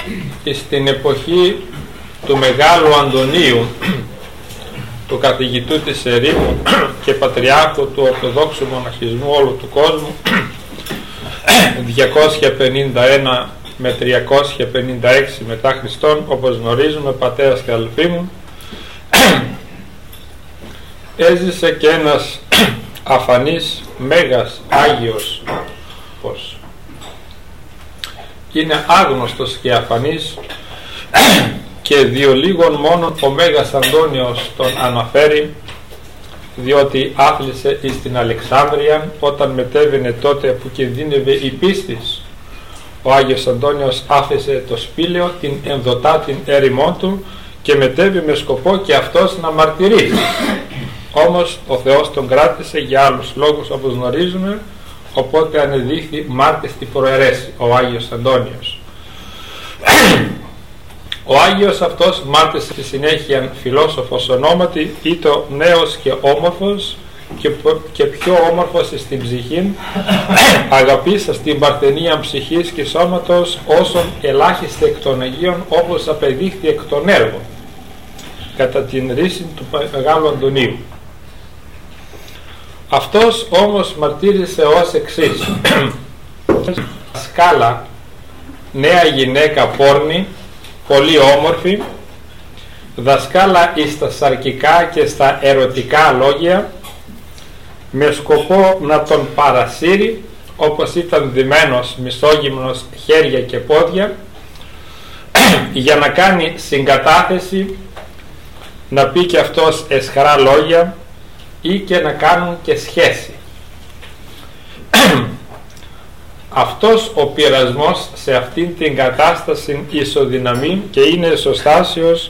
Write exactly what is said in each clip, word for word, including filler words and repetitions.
στην εποχή του Μεγάλου Αντωνίου, του καθηγητού της Ερήμου και πατριάρχου του Ορθοδόξου Μοναχισμού όλου του κόσμου, διακόσια πενήντα ένα με τριακόσια πενήντα έξι μετά Χριστόν, όπως γνωρίζουμε, πατέρας και αδελφοί μου, έζησε και ένας αφανής μέγας Άγιος, πως είναι άγνωστος και αφανής, και διο λίγων μόνον ο Μέγας Αντώνιος τον αναφέρει, διότι άθλησε εις την Αλεξάνδρεια όταν μετέβαινε τότε που κινδύνευε η πίστης. Ο Άγιος Αντώνιος άφησε το σπήλαιο, την ενδοτά την έρημόν του, και μετέβη με σκοπό και αυτός να μαρτυρήσει. Όμως ο Θεός τον κράτησε για άλλους λόγους, όπως γνωρίζουμε, οπότε ανεδείχθη μάρτης στην προαιρέση ο Άγιος Αντώνιος. Ο Άγιος αυτός μάρτης στη συνέχεια φιλόσοφος ονόματι, ήτο νέος και όμορφος, και, και πιο όμορφος στην ψυχή, αγαπήσα στην παρθενία ψυχής και σώματος, όσον ελάχιστη εκ των Αγίων, όπως απεδείχθη εκ των έργων, κατά την ρίση του Μεγάλου Αντωνίου. Αυτός όμως μαρτύρησε ως εξής: σκάλα, νέα γυναίκα πόρνη, πολύ όμορφη, δασκάλα εις τα σαρκικά και στα ερωτικά λόγια, με σκοπό να τον παρασύρει, όπως ήταν ντυμένος μισόγυμνος χέρια και πόδια, για να κάνει συγκατάθεση, να πει και αυτός εσχρά λόγια ή και να κάνουν και σχέση. Αυτός ο πειρασμός σε αυτήν την κατάσταση ισοδυναμεί και είναι εσωστάσιος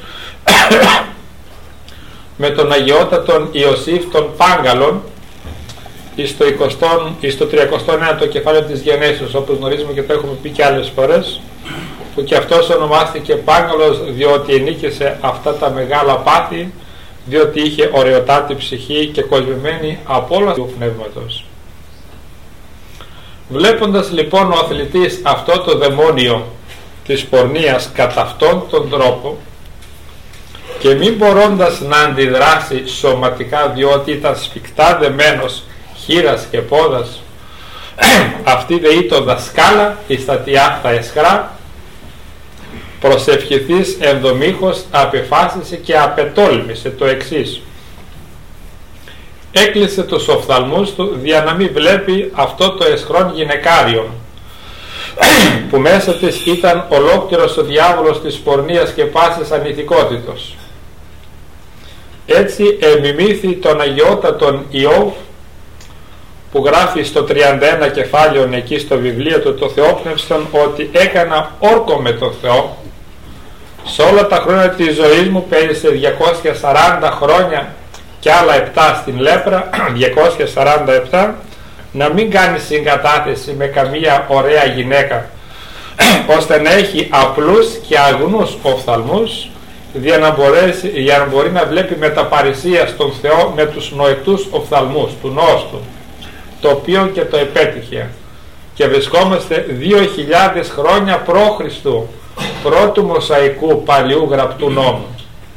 με τον Αγιότατον Ιωσήφ των Πάγκαλων εις το τριακοστό ένατο κεφάλαιο της Γενέσεως, όπως γνωρίζουμε και το έχουμε πει και άλλες φορές, που και αυτός ονομάστηκε Πάγκαλος διότι ενίκησε αυτά τα μεγάλα πάθη, διότι είχε ωραιοτάτη ψυχή και κοσμημένη από όλα του πνεύματος. Βλέποντας λοιπόν ο αθλητής αυτό το δαιμόνιο της πορνείας κατά αυτόν τον τρόπο, και μην μπορώντας να αντιδράσει σωματικά, διότι ήταν σφιχτά δεμένος χείρας και πόδας, αυτή δε ήτο δασκάλα εις τα τιά τα εσχρά, προσευχηθείς ενδομήχος απεφάσισε και απετόλμησε το εξής: έκλεισε τους οφθαλμούς του δια να μην βλέπει αυτό το εσχρόν γυναικάριο, που μέσα της ήταν ολόκληρος ο διάβολος της πορνείας και πάσης ανηθικότητος. Έτσι εμιμήθη τον Αγιότατον Ιώβ, που γράφει στο τριάντα ένα κεφάλαιο εκεί στο βιβλίο του το Θεόπνευστον, ότι έκανα όρκο με τον Θεό σε όλα τα χρόνια της ζωής μου, πέρασε διακόσια σαράντα χρόνια και άλλα επτά στην λέπρα, διακόσια σαράντα επτά, να μην κάνει συγκατάθεση με καμία ωραία γυναίκα, ώστε να έχει απλούς και αγνούς οφθαλμούς, για να, μπορέσει, για να μπορεί να βλέπει με τα παρησία στον Θεό με τους νοετούς οφθαλμούς του νόος του, το οποίο και το επέτυχε. Και βρισκόμαστε δύο χιλιάδες χρόνια προ Χριστού, πρώτου Μωσαϊκού παλιού γραπτού νόμου.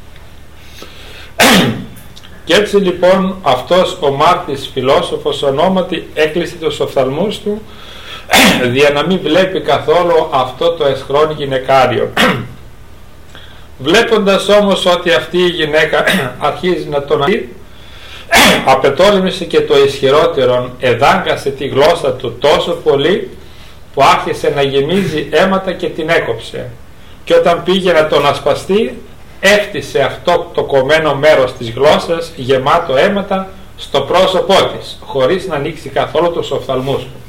Και έτσι λοιπόν αυτός ο μάρτης φιλόσοφος ονόματι έκλεισε τους οφθαλμούς του για να μην βλέπει καθόλου αυτό το εσχρόν γυναικάριο. Βλέποντας όμως ότι αυτή η γυναίκα αρχίζει να τον αδεί, απετόλμησε και το ισχυρότερον, εδάγκασε τη γλώσσα του τόσο πολύ που άρχισε να γεμίζει αίματα και την έκοψε, και όταν πήγε να τον ασπαστεί έφτισε αυτό το κομμένο μέρος της γλώσσας γεμάτο αίματα στο πρόσωπό της, χωρίς να ανοίξει καθόλου τους οφθαλμούς του.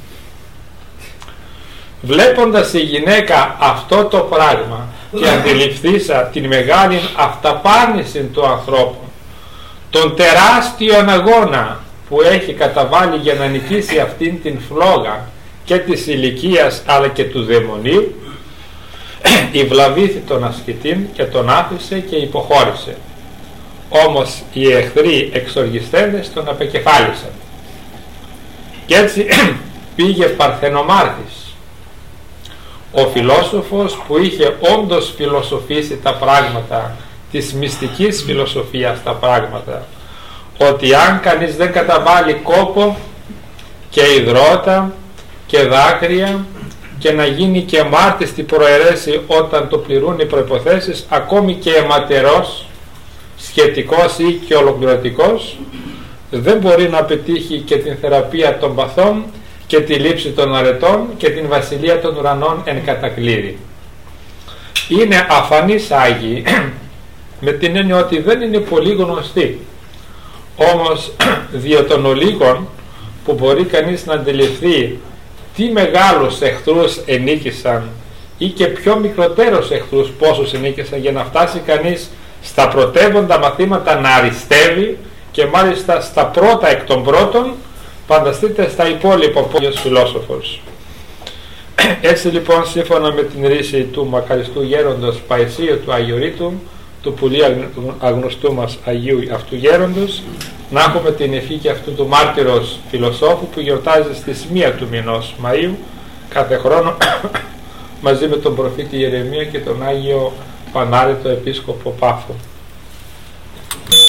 Βλέποντας η γυναίκα αυτό το πράγμα και αντιληφθήσα την μεγάλη αυταπάρνηση του ανθρώπου, τον τεράστιο αγώνα που έχει καταβάλει για να νικήσει αυτήν την φλόγα και της ηλικίας αλλά και του δαιμονίου, υβλαβήθη τον ασκητήν και τον άφησε και υποχώρησε. Όμως οι εχθροί εξοργιστέντες τον απεκεφάλισαν, και έτσι πήγε παρθενομάρτης, Ο φιλόσοφος που είχε όντως φιλοσοφήσει τα πράγματα της μυστικής φιλοσοφίας, τα πράγματα, ότι αν κανείς δεν καταβάλει κόπο και υδρότα και δάκρυα και να γίνει και μάρτης στην προαιρέση όταν το πληρούν οι προϋποθέσεις, ακόμη και αιματερός, σχετικός ή και ολοκληρωτικός, δεν μπορεί να πετύχει και την θεραπεία των παθών και τη λήψη των αρετών και την βασιλεία των ουρανών εν κατακλείδη. Είναι αφανείς Άγιοι με την έννοια ότι δεν είναι πολύ γνωστοί, όμως δια των ολίγων που μπορεί κανείς να αντιληφθεί τι μεγάλους εχθρούς ενίκησαν ή και πιο μικροτέρους εχθρούς πόσους ενίκησαν, για να φτάσει κανείς στα πρωτεύοντα μαθήματα να αριστεύει, και μάλιστα στα πρώτα εκ των πρώτων, φανταστείτε στα υπόλοιπα πόλιος φιλόσοφος. Έτσι λοιπόν, σύμφωνα με την ρίση του μακαριστού γέροντος Παϊσίου του Αγιορείτου, του πολύ αγνωστού μας Αγίου αυτού γέροντος, να έχουμε την ευχή και αυτού του μάρτυρος φιλοσόφου που γιορτάζει στις μία του μηνός Μαΐου κάθε χρόνο μαζί με τον προφήτη Ιερεμία και τον Άγιο Πανάρετο Επίσκοπο Πάφο.